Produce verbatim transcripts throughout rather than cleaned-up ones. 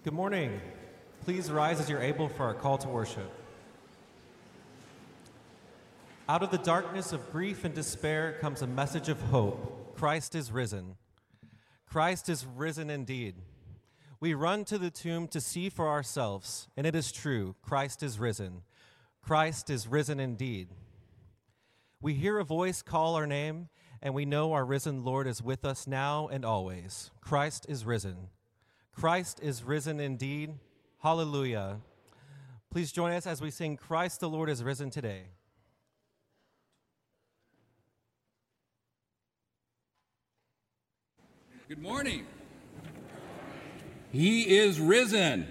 Good morning. Please rise as you're able for our call to worship. Out of the darkness of grief and despair comes a message of hope. Christ is risen. Christ is risen indeed. We run to the tomb to see for ourselves, and it is true, Christ is risen. Christ is risen indeed. We hear a voice call our name, and we know our risen Lord is with us now and always. Christ is risen. Christ is risen indeed. Hallelujah. Please join us as we sing Christ the Lord is risen today. Good morning. He is risen.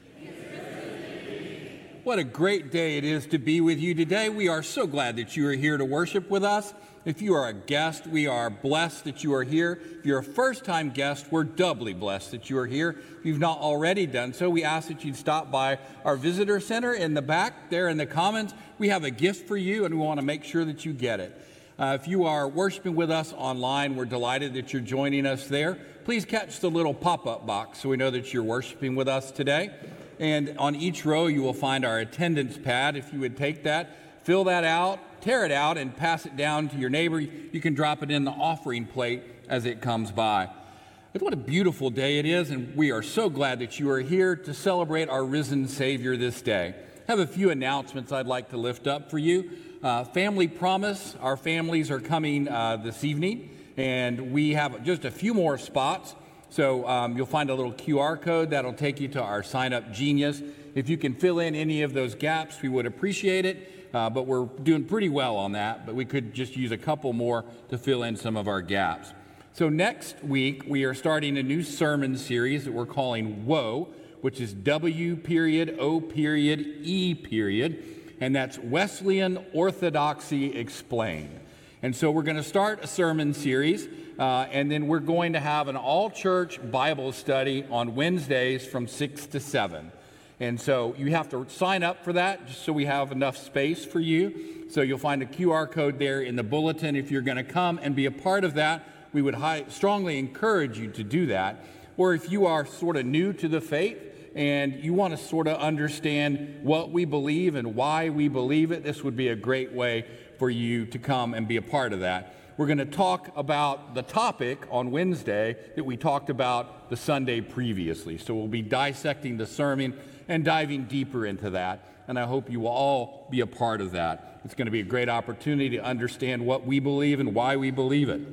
What a great day it is to be with you today. We are so glad that you are here to worship with us. If you are a guest, we are blessed that you are here. If you're a first-time guest, we're doubly blessed that you are here. If you've not already done so, we ask that you'd stop by our visitor center in the back there in the Commons. We have a gift for you, and we want to make sure that you get it. Uh, if you are worshiping with us online, we're delighted that you're joining us there. Please catch the little pop-up box so we know that you're worshiping with us today. And on each row, you will find our attendance pad. If you would take that, fill that out, tear it out, and pass it down to your neighbor. You can drop it in the offering plate as it comes by. But what a beautiful day it is, and we are so glad that you are here to celebrate our risen Savior this day. I have a few announcements I'd like to lift up for you. Uh, family Promise, our families are coming uh, this evening, and we have just a few more spots. So um, you'll find a little Q R code that'll take you to our Sign Up Genius. If you can fill in any of those gaps, we would appreciate it, uh, but we're doing pretty well on that, but we could just use a couple more to fill in some of our gaps. So next week, we are starting a new sermon series that we're calling Woe, which is W period O period E period, and that's Wesleyan Orthodoxy Explained. And so we're going to start a sermon series, uh, and then we're going to have an all-church Bible study on Wednesdays from six to seven. And so you have to sign up for that just so we have enough space for you. So you'll find a Q R code there in the bulletin. If you're going to come and be a part of that, we would high, strongly encourage you to do that. Or if you are sort of new to the faith, and you want to sort of understand what we believe and why we believe it, this would be a great way for you to come and be a part of that. We're going to talk about the topic on Wednesday that we talked about the Sunday previously. So we'll be dissecting the sermon and diving deeper into that, and I hope you will all be a part of that. It's going to be a great opportunity to understand what we believe and why we believe it.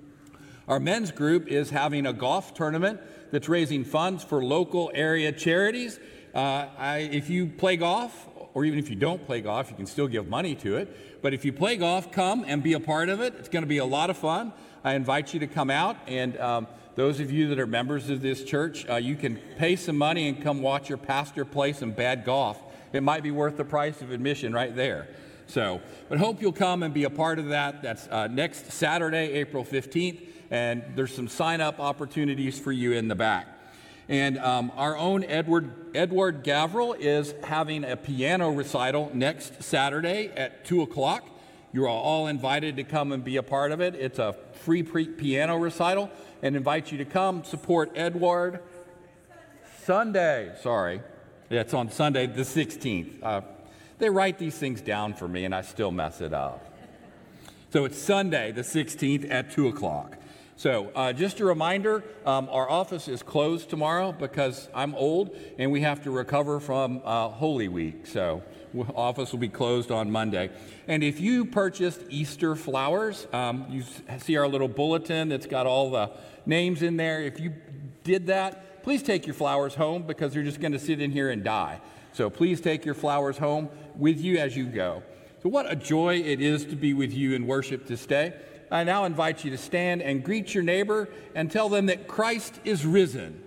Our men's group is having a golf tournament that's raising funds for local area charities. Uh, I, if you play golf, or even if you don't play golf, you can still give money to it. But if you play golf, come and be a part of it. It's going to be a lot of fun. I invite you to come out. And um, those of you that are members of this church, uh, you can pay some money and come watch your pastor play some bad golf. It might be worth the price of admission right there. So, but hope you'll come and be a part of that. That's uh, next Saturday, April fifteenth. And there's some sign-up opportunities for you in the back. And um, our own Edward Edward Gavril is having a piano recital next Saturday at two o'clock. You are all invited to come and be a part of it. It's a free pre- piano recital, and invite you to come support Edward. Sunday, sorry. Yeah, it's on Sunday the sixteenth. Uh, they write these things down for me, and I still mess it up. So it's Sunday the sixteenth at two o'clock. So uh, just a reminder, um, our office is closed tomorrow because I'm old and we have to recover from uh, Holy Week. So office will be closed on Monday. And if you purchased Easter flowers, um, you see our little bulletin that's got all the names in there. If you did that, please take your flowers home because you're just going to sit in here and die. So please take your flowers home with you as you go. So what a joy it is to be with you in worship this day. I now invite you to stand and greet your neighbor and tell them that Christ is risen.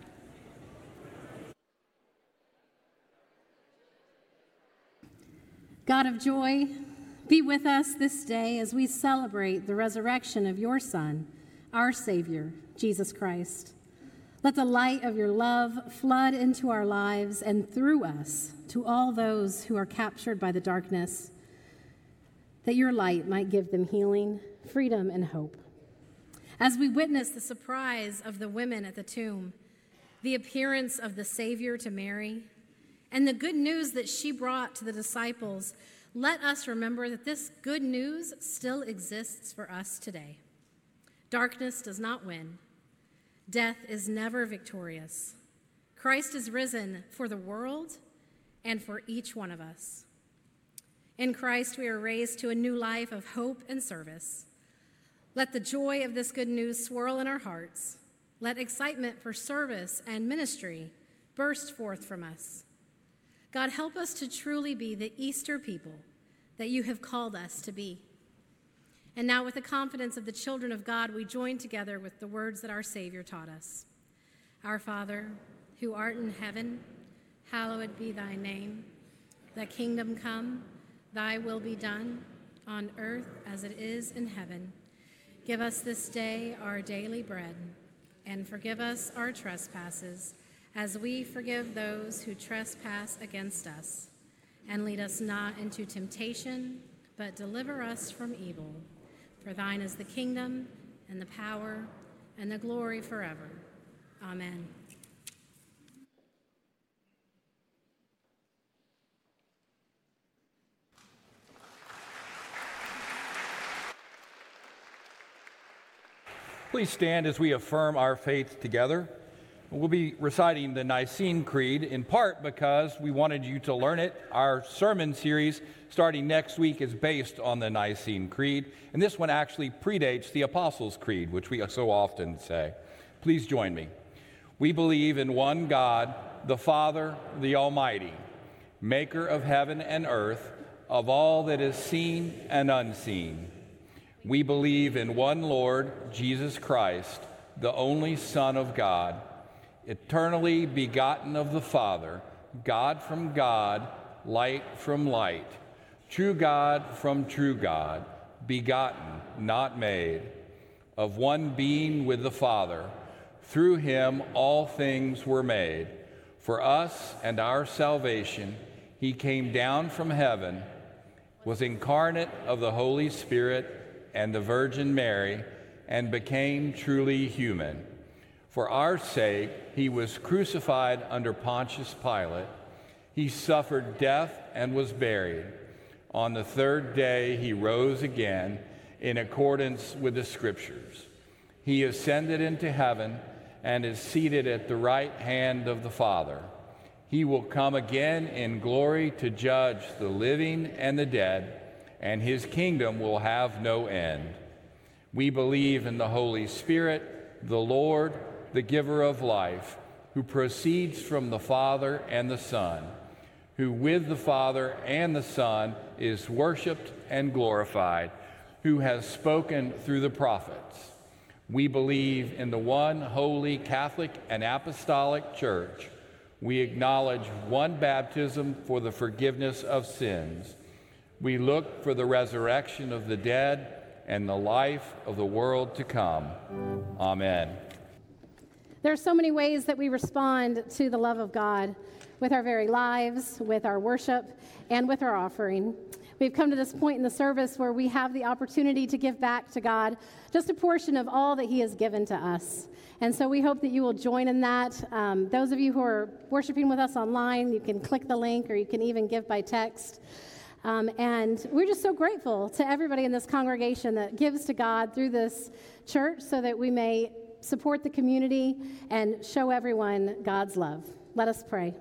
God of joy, be with us this day as we celebrate the resurrection of your Son, our Savior, Jesus Christ. Let the light of your love flood into our lives and through us to all those who are captured by the darkness, that your light might give them healing, freedom, and hope. As we witness the surprise of the women at the tomb, the appearance of the Savior to Mary, and the good news that she brought to the disciples, let us remember that this good news still exists for us today. Darkness does not win. Death is never victorious. Christ is risen for the world and for each one of us. In Christ, we are raised to a new life of hope and service. Let the joy of this good news swirl in our hearts. Let excitement for service and ministry burst forth from us. God, help us to truly be the Easter people that you have called us to be. And now, with the confidence of the children of God, we join together with the words that our Savior taught us. Our Father, who art in heaven, hallowed be thy name. Thy kingdom come, thy will be done, on earth as it is in heaven. Give us this day our daily bread, and forgive us our trespasses, as we forgive those who trespass against us. And lead us not into temptation, but deliver us from evil. For thine is the kingdom, and the power, and the glory forever. Amen. Please stand as we affirm our faith together. We'll be reciting the Nicene Creed in part because we wanted you to learn it. Our sermon series starting next week is based on the Nicene Creed, and this one actually predates the Apostles' Creed, which we so often say. Please join me. We believe in one God, the Father, the Almighty, maker of heaven and earth, of all that is seen and unseen. We believe in one Lord, Jesus Christ, the only Son of God, eternally begotten of the Father, God from God, light from light, true God from true God, begotten, not made, of one being with the Father. Through him all things were made. For us and our salvation, he came down from heaven, was incarnate of the Holy Spirit and the Virgin Mary, and became truly human. For our sake, he was crucified under Pontius Pilate. He suffered death and was buried. On the third day, he rose again in accordance with the Scriptures. He ascended into heaven and is seated at the right hand of the Father. He will come again in glory to judge the living and the dead, and his kingdom will have no end. We believe in the Holy Spirit, the Lord, the giver of life, who proceeds from the Father and the Son, who with the Father and the Son is worshiped and glorified, who has spoken through the prophets. We believe in the one holy Catholic and Apostolic Church. We acknowledge one baptism for the forgiveness of sins. We look for the resurrection of the dead and the life of the world to come. Amen. There are so many ways that we respond to the love of God with our very lives, with our worship, and with our offering. We've come to this point in the service where we have the opportunity to give back to God just a portion of all that he has given to us. And so we hope that you will join in that. Um, those of you who are worshiping with us online, you can click the link or you can even give by text. Um, and we're just so grateful to everybody in this congregation that gives to God through this church so that we may support the community and show everyone God's love. Let us pray.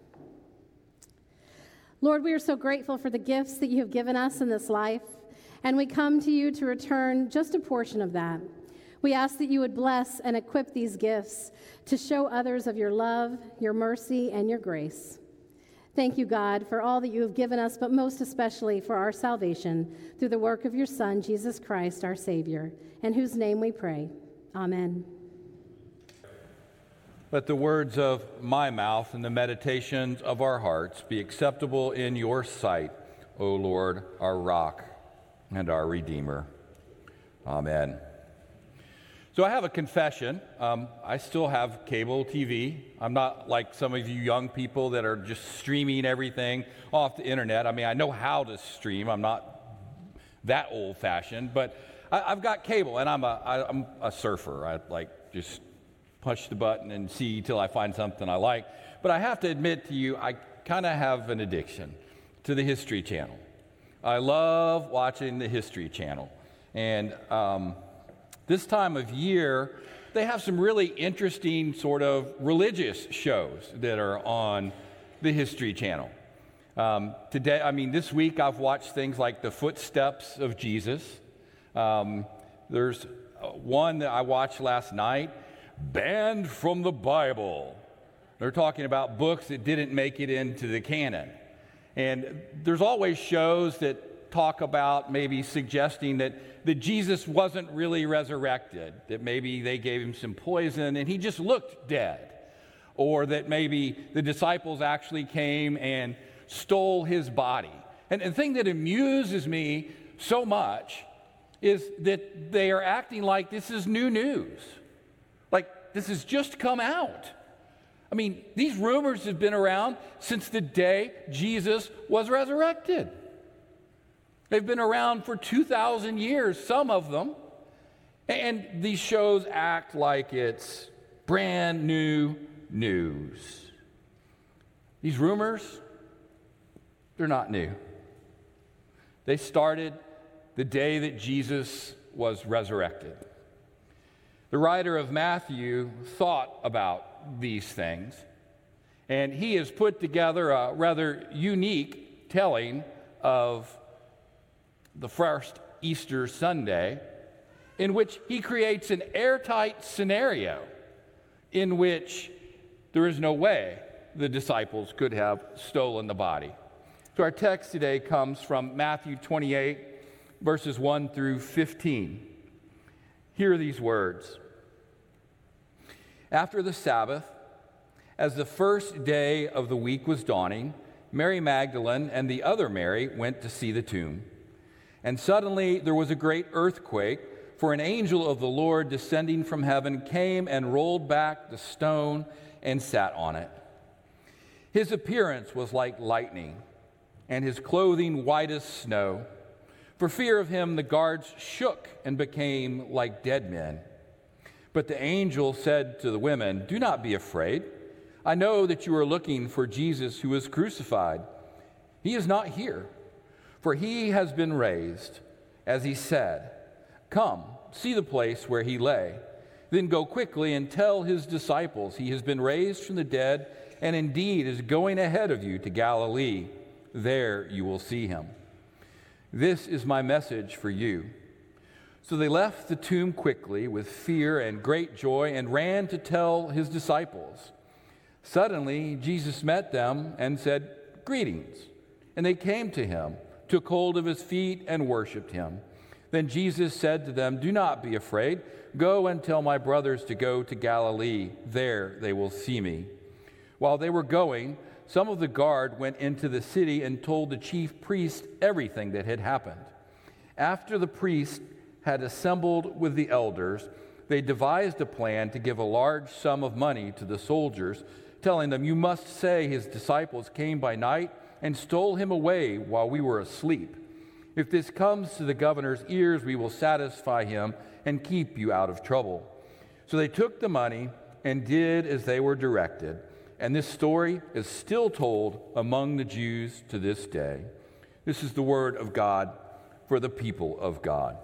Lord, we are so grateful for the gifts that you have given us in this life, and we come to you to return just a portion of that. We ask that you would bless and equip these gifts to show others of your love, your mercy, and your grace. Thank you, God, for all that you have given us, but most especially for our salvation through the work of your Son, Jesus Christ, our Savior, in whose name we pray. Amen. Let the words of my mouth and the meditations of our hearts be acceptable in your sight, O Lord, our rock and our Redeemer. Amen. So I have a confession. Um, I still have cable T V. I'm not like some of you young people that are just streaming everything off the internet. I mean, I know how to stream. I'm not that old-fashioned, but I, I've got cable, and I'm a, I, I'm a surfer. I like just push the button and see till I find something I like. But I have to admit to you, I kind of have an addiction to the History Channel. I love watching the History Channel. And um, this time of year, they have some really interesting sort of religious shows that are on the History Channel. Um, today, I mean, this week I've watched things like The Footsteps of Jesus. Um, there's one that I watched last night, Banned from the Bible. They're talking about books that didn't make it into the canon. And there's always shows that talk about maybe suggesting that, that Jesus wasn't really resurrected, that maybe they gave him some poison and he just looked dead, or that maybe the disciples actually came and stole his body. And the thing that amuses me so much is that they are acting like this is new news, like this has just come out. I mean, these rumors have been around since the day Jesus was resurrected. They've been around for two thousand years, some of them. And these shows act like it's brand new news. These rumors, they're not new. They started the day that Jesus was resurrected. The writer of Matthew thought about these things, and he has put together a rather unique telling of the first Easter Sunday, in which he creates an airtight scenario in which there is no way the disciples could have stolen the body. So our text today comes from Matthew twenty-eight, verses one through fifteen. Hear these words. After the Sabbath, as the first day of the week was dawning, Mary Magdalene and the other Mary went to see the tomb. And suddenly there was a great earthquake, for an angel of the Lord descending from heaven came and rolled back the stone and sat on it. His appearance was like lightning, and his clothing white as snow. For fear of him, the guards shook and became like dead men. But the angel said to the women, "Do not be afraid. I know that you are looking for Jesus who was crucified. He is not here, for he has been raised, as he said. Come, see the place where he lay. Then go quickly and tell his disciples he has been raised from the dead, and indeed is going ahead of you to Galilee. There you will see him. This is my message for you." So they left the tomb quickly with fear and great joy and ran to tell his disciples. Suddenly Jesus met them and said, "Greetings." And they came to him, took hold of his feet, and worshiped him. Then Jesus said to them, "Do not be afraid. Go and tell my brothers to go to Galilee. There they will see me." While they were going, some of the guard went into the city and told the chief priest everything that had happened. After the priest had assembled with the elders, they devised a plan to give a large sum of money to the soldiers, telling them, "You must say his disciples came by night and stole him away while we were asleep. If this comes to the governor's ears, we will satisfy him and keep you out of trouble." So they took the money and did as they were directed. And this story is still told among the Jews to this day. This is the word of God for the people of God.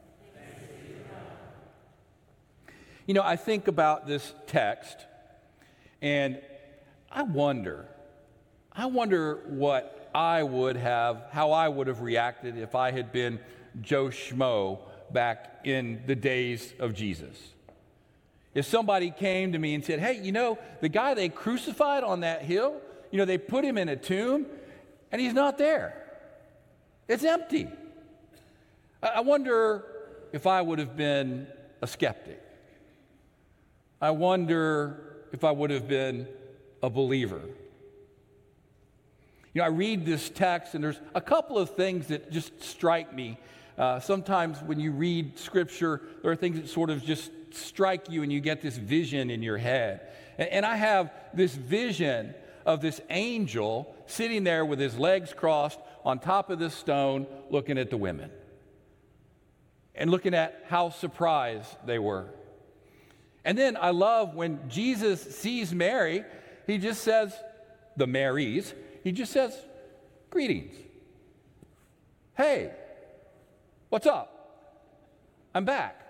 You know, I think about this text, and I wonder, I wonder what I would have, how I would have reacted if I had been Joe Schmo back in the days of Jesus. If somebody came to me and said, "Hey, you know, the guy they crucified on that hill, you know, they put him in a tomb, and he's not there. It's empty." I wonder if I would have been a skeptic. I wonder if I would have been a believer. You know, I read this text, and there's a couple of things that just strike me. Uh, sometimes when you read Scripture, there are things that sort of just strike you, and you get this vision in your head. And, and I have this vision of this angel sitting there with his legs crossed on top of this stone, looking at the women and looking at how surprised they were. And then I love when Jesus sees Mary, he just says, the Marys, he just says, greetings. Hey, what's up? I'm back.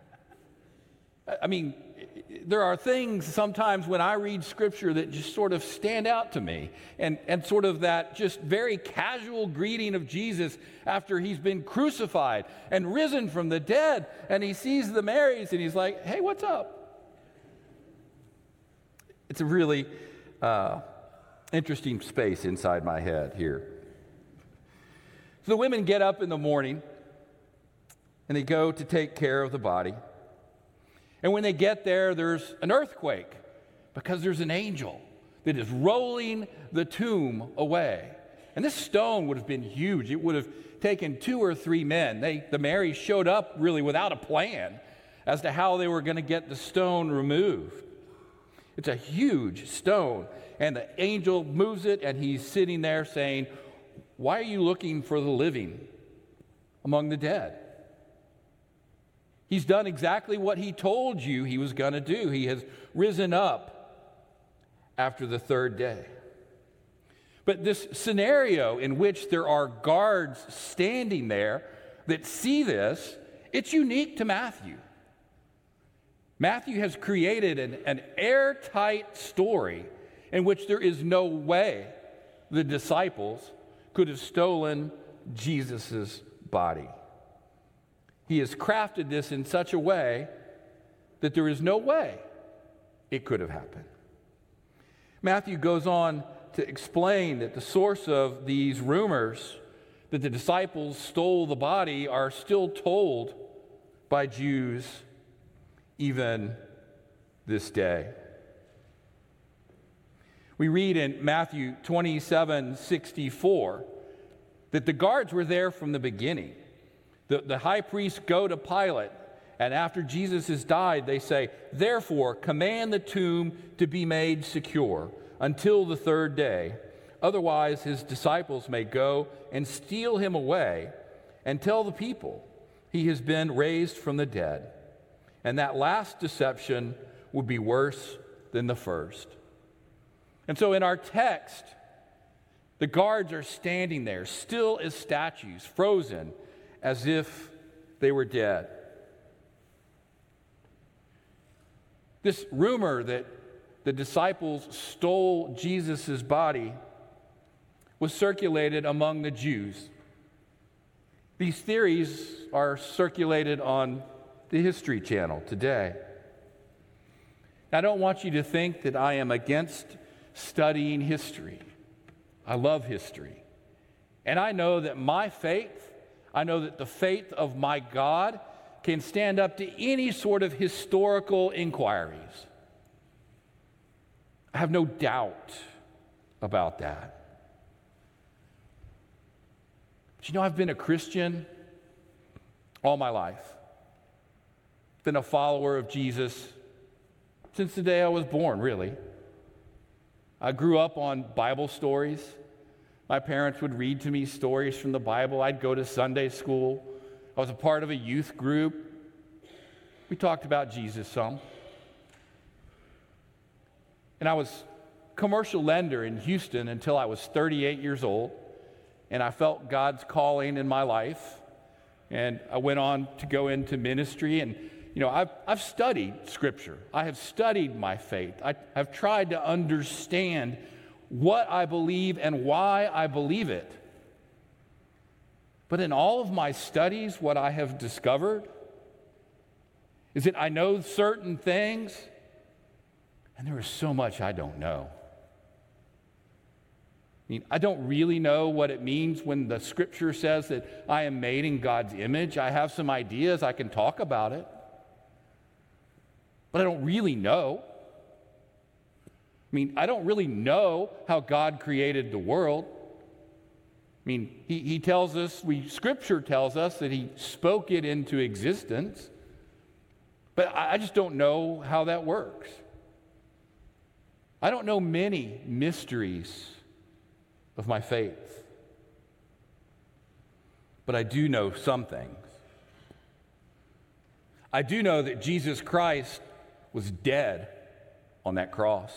I mean, there are things sometimes when I read Scripture that just sort of stand out to me. And, and sort of that just very casual greeting of Jesus after he's been crucified and risen from the dead. And he sees the Marys and he's like, hey, what's up? It's a really uh, interesting space inside my head here. So the women get up in the morning and they go to take care of the body. And when they get there, there's an earthquake because there's an angel that is rolling the tomb away. And this stone would have been huge. It would have taken two or three men. They, the Marys showed up really without a plan as to how they were going to get the stone removed. It's a huge stone, and the angel moves it, and he's sitting there saying, why are you looking for the living among the dead? He's done exactly what he told you he was going to do. He has risen up after the third day. But this scenario in which there are guards standing there that see this, it's unique to Matthew. Matthew has created an, an airtight story in which there is no way the disciples could have stolen Jesus' body. He has crafted this in such a way that there is no way it could have happened. Matthew goes on to explain that the source of these rumors that the disciples stole the body are still told by Jews even this day. We read in Matthew twenty-seven sixty-four that the guards were there from the beginning. The, the high priests go to Pilate, and after Jesus has died, they say, therefore, command the tomb to be made secure until the third day. Otherwise, his disciples may go and steal him away and tell the people he has been raised from the dead. And that last deception would be worse than the first. And so in our text, the guards are standing there, still as statues, frozen, as if they were dead. This rumor that the disciples stole Jesus' body was circulated among the Jews. These theories are circulated on the History Channel today. I don't want you to think that I am against studying history. I love history. And I know that my faith, I know that the faith of my God can stand up to any sort of historical inquiries. I have no doubt about that. But you know, I've been a Christian all my life. Been a follower of Jesus since the day I was born, really. I grew up on Bible stories. My parents would read to me stories from the Bible. I'd go to Sunday school. I was a part of a youth group. We talked about Jesus some. And I was a commercial lender in Houston until I was thirty-eight years old. And I felt God's calling in my life. And I went on to go into ministry. And, you know, I've, I've studied Scripture. I have studied my faith. I, I've tried to understand what I believe and why I believe it. But in all of my studies, what I have discovered is that I know certain things, and there is so much I don't know. I mean, I don't really know what it means when the Scripture says that I am made in God's image. I have some ideas, I can talk about it, but I don't really know. I mean, I don't really know how God created the world. I mean, he, he tells us, we, Scripture tells us that he spoke it into existence, but I, I just don't know how that works. I don't know many mysteries of my faith, but I do know some things. I do know that Jesus Christ was dead on that cross.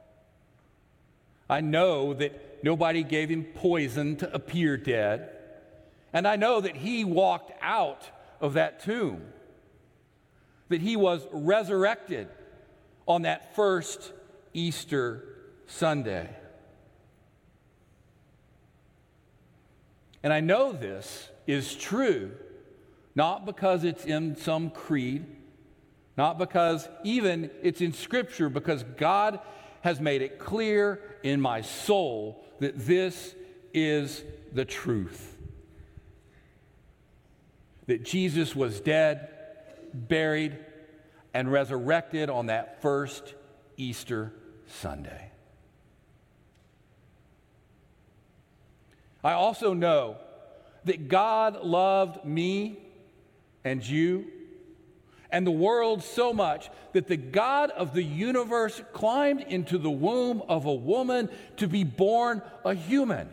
I know that nobody gave him poison to appear dead. And I know that he walked out of that tomb, that he was resurrected on that first Easter Sunday. And I know this is true, not because it's in some creed, not because even it's in Scripture, because God has made it clear in my soul that this is the truth. That Jesus was dead, buried, and resurrected on that first Easter Sunday. I also know that God loved me and you and the world so much that the God of the universe climbed into the womb of a woman to be born a human.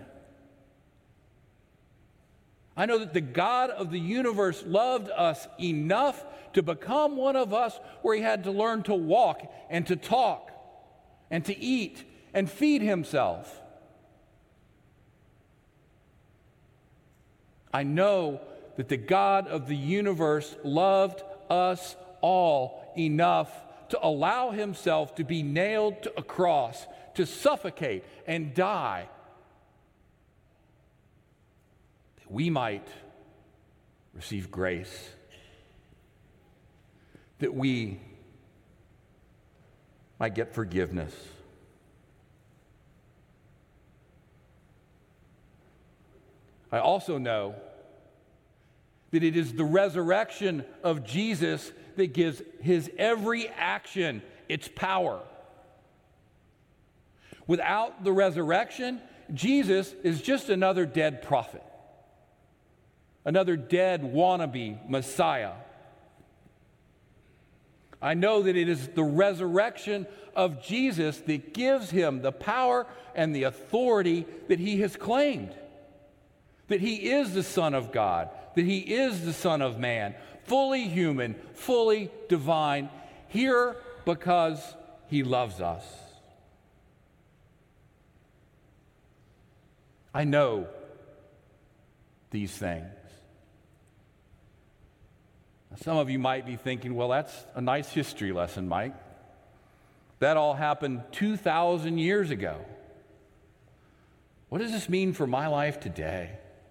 I know that the God of the universe loved us enough to become one of us, where he had to learn to walk and to talk and to eat and feed himself. I know that the God of the universe loved us all enough to allow himself to be nailed to a cross, to suffocate and die, that we might receive grace, that we might get forgiveness. I also know that it is the resurrection of Jesus that gives his every action its power. Without the resurrection, Jesus is just another dead prophet, another dead wannabe Messiah. I know that it is the resurrection of Jesus that gives him the power and the authority that he has claimed. That he is the Son of God, that he is the Son of Man, fully human, fully divine, here because he loves us. I know these things. Some of you might be thinking, well, that's a nice history lesson, Mike. That all happened two thousand years ago. What does this mean for my life today?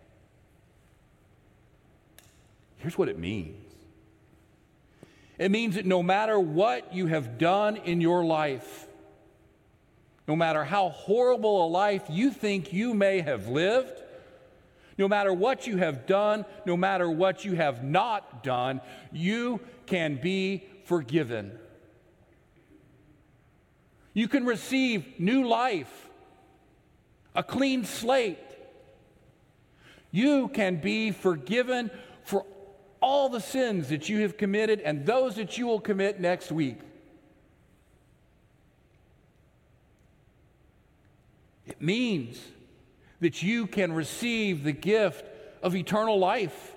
Here's what it means. It means that no matter what you have done in your life, no matter how horrible a life you think you may have lived, no matter what you have done, no matter what you have not done, you can be forgiven. You can receive new life, a clean slate. You can be forgiven for all the sins that you have committed and those that you will commit next week. It means that you can receive the gift of eternal life.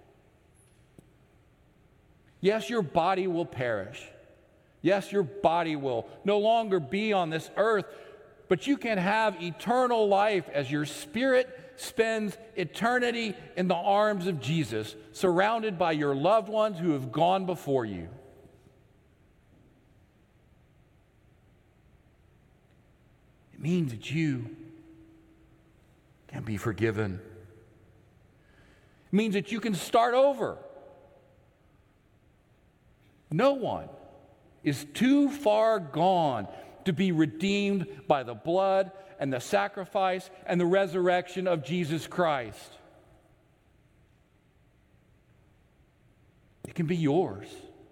Yes, your body will perish. Yes, your body will no longer be on this earth, but you can have eternal life as your spirit spends eternity in the arms of Jesus, surrounded by your loved ones who have gone before you. It means that you can be forgiven. It means that you can start over. No one is too far gone to be redeemed by the blood and the sacrifice and the resurrection of Jesus Christ. It can be yours.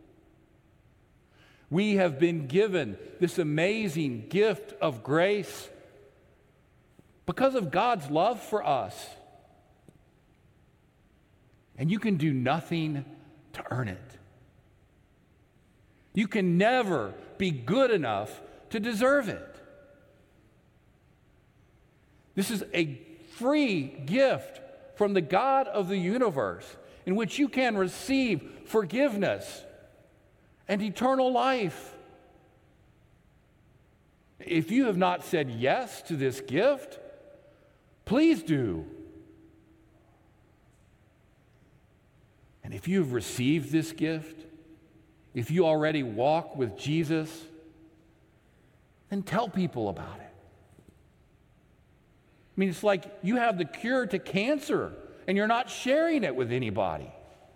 We have been given this amazing gift of grace because of God's love for us. And you can do nothing to earn it. You can never be good enough to deserve it. This is a free gift from the God of the universe in which you can receive forgiveness and eternal life If you have not said yes to this gift, please do. And if you have received this gift, if you already walk with Jesus, then tell people about it. I mean, it's like you have the cure to cancer and you're not sharing it with anybody.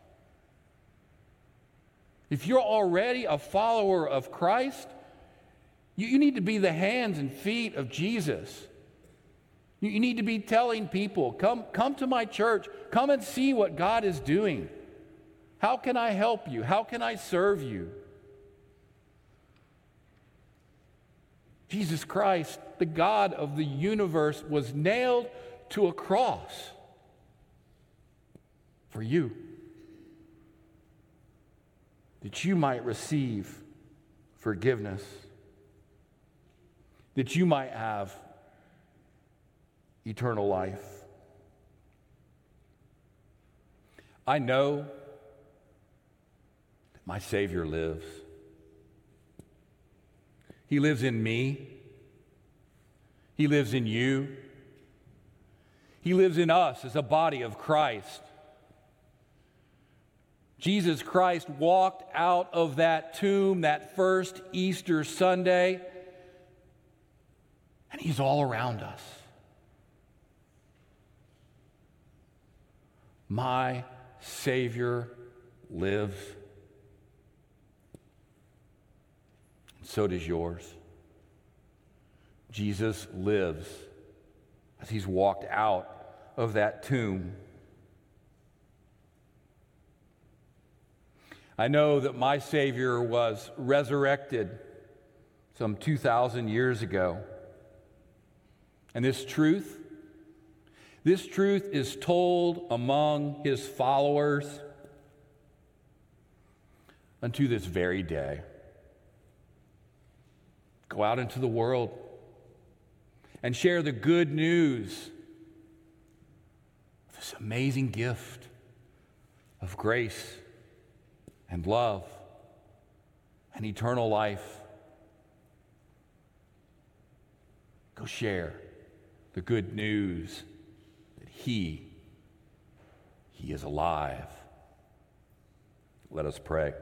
If you're already a follower of Christ, you, you need to be the hands and feet of Jesus. You, you need to be telling people, come, come to my church, come and see what God is doing. How can I help you? How can I serve you? Jesus Christ, the God of the universe, was nailed to a cross for you, that you might receive forgiveness, that you might have eternal life. I know that my Savior lives. He lives in me. He lives in you. He lives in us as a body of Christ. Jesus Christ walked out of that tomb that first Easter Sunday, and he's all around us. My Savior lives. And so does yours. Jesus lives as he's walked out of that tomb. I know that my Savior was resurrected some two thousand years ago. And this truth, this truth is told among his followers unto this very day. Go out into the world and share the good news of this amazing gift of grace and love and eternal life. Go share the good news that he, he is alive. Let us pray.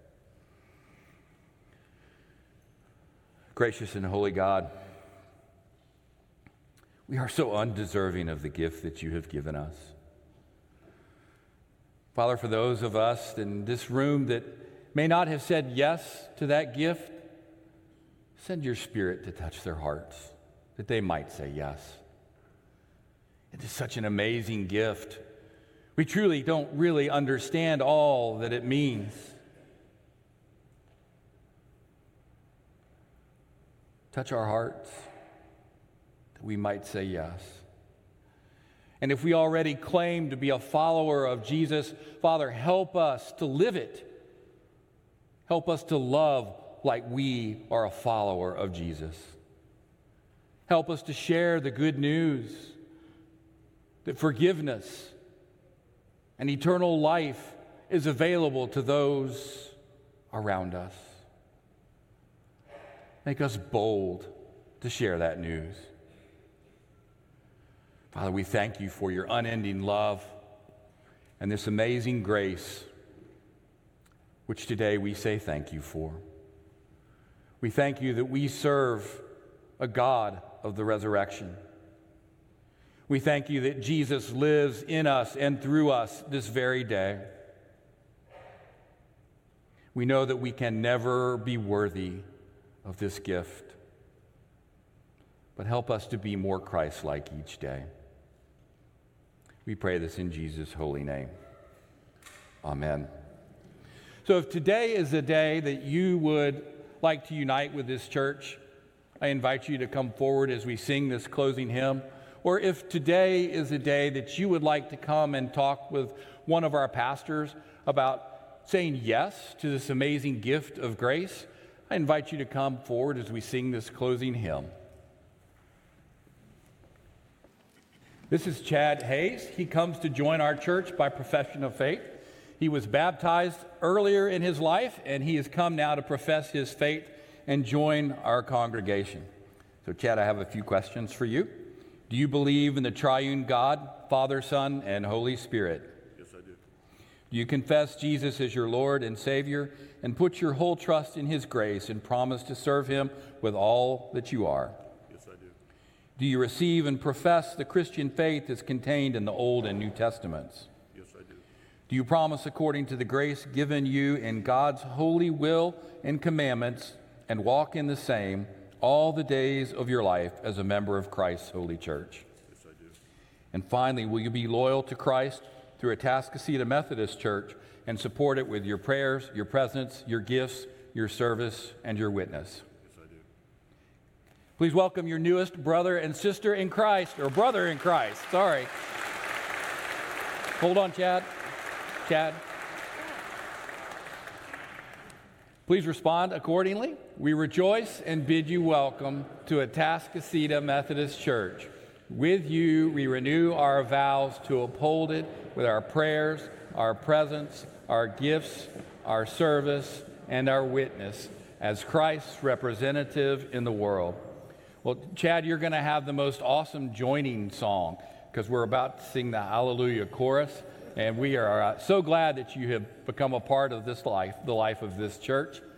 Gracious and holy God, we are so undeserving of the gift that you have given us. Father, for those of us in this room that may not have said yes to that gift, send your Spirit to touch their hearts, that they might say yes. It is such an amazing gift. We truly don't really understand all that it means. Touch our hearts, that we might say yes. And if we already claim to be a follower of Jesus, Father, help us to live it. Help us to love like we are a follower of Jesus. Help us to share the good news that forgiveness and eternal life is available to those around us. Make us bold to share that news. Father, we thank you for your unending love and this amazing grace, which today we say thank you for. We thank you that we serve a God of the resurrection. We thank you that Jesus lives in us and through us this very day. We know that we can never be worthy of this gift, but help us to be more Christ-like each day. We pray this in Jesus' holy name. Amen. So if today is a day that you would like to unite with this church, I invite you to come forward as we sing this closing hymn. Or if today is a day that you would like to come and talk with one of our pastors about saying yes to this amazing gift of grace, I invite you to come forward as we sing this closing hymn. This is Chad Hayes. He comes to join our church by profession of faith. He was baptized earlier in his life, and he has come now to profess his faith and join our congregation. So, Chad, I have a few questions for you. Do you believe in the triune God, Father, Son, and Holy Spirit? Yes, I do. Do you confess Jesus as your Lord and Savior and put your whole trust in his grace and promise to serve him with all that you are? Yes, I do. Do you receive and profess the Christian faith as contained in the Old and New Testaments? Yes, I do. Do you promise, according to the grace given you in God's holy will and commandments, and walk in the same all the days of your life as a member of Christ's holy church? Yes, I do. And finally, will you be loyal to Christ through Atascocita Methodist Church and support it with your prayers, your presence, your gifts, your service, and your witness? Yes, I do. Please welcome your newest brother and sister in Christ, or brother in Christ, sorry. Hold on, Chad. Chad. Please respond accordingly. We rejoice and bid you welcome to Atascocita Methodist Church. With you, we renew our vows to uphold it with our prayers, our presence, our gifts, our service, and our witness as Christ's representative in the world. Well, Chad, you're going to have the most awesome joining song because we're about to sing the Hallelujah chorus, and we are uh, so glad that you have become a part of this life, the life of this church.